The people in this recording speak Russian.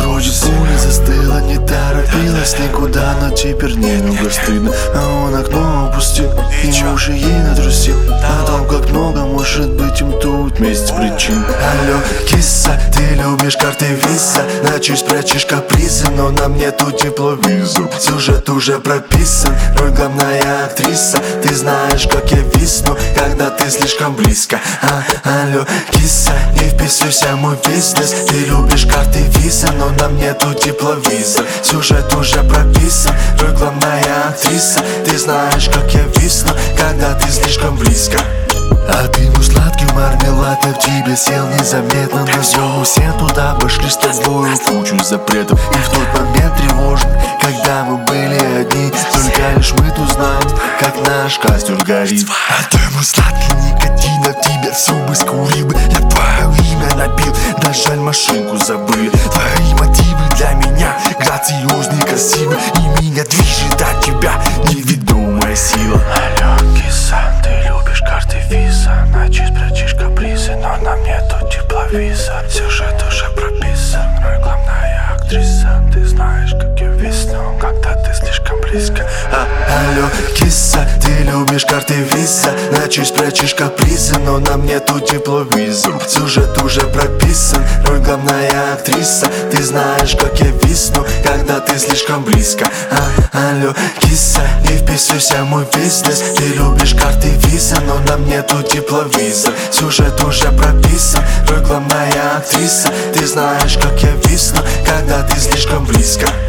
происходит? Пуля застыла, не торопилась никуда, но теперь немного стыдно. А он окно опустил, и уши ей натрусил о том, как много может быть им тут месяц причин. Алло, киса, ты любишь карты виза, ночью спрячешь капризы, но нам нету тепловизор. Сюжет уже прописан, роль главная актриса. Ты знаешь, как я висну, когда ты слишком близко. Алло, киса, не вписывайся в мой бизнес. Ты любишь карты виза, но нам нету тепловизор. Сюжет уже прописан, роль главная актриса. Ты знаешь, как я висну, когда ты слишком близко. А ты мой сладкий мармелад, я в тебе сел незаметно. Назову все туда, пошли с тобою в кучу запретов. И в тот момент тревожен, когда мы были одни, только лишь мы тут знаем, как наш костер горит. А ты мой сладкий никотин, от тебя все бы скурил бы. Я твое имя набил, да жаль, машинку забыл. Твои мотивы для меня грациозны, красивы, и меня движет от тебя неведомая сила. Алло, киса, ты любишь карты виза, ночью спрячешь капризы, но нам нету тепловиза. Сюжет уже прописан, роль главная актриса. Ты знаешь, как я висну, когда ты слишком близко. Алло, киса, ты любишь карты виза, ночью спрячешь капризы, но нам нету тепловизор. Сюжет уже прописан, роль главная актриса. Ты знаешь, как я висну, когда ты слишком близко. Алло, киса, не вписывайся в мой бизнес. Ты любишь карты виза, но нам нету тепловизор. Сюжет уже прописан, роль главная актриса. Ты знаешь, как я висну, когда ты слишком близко.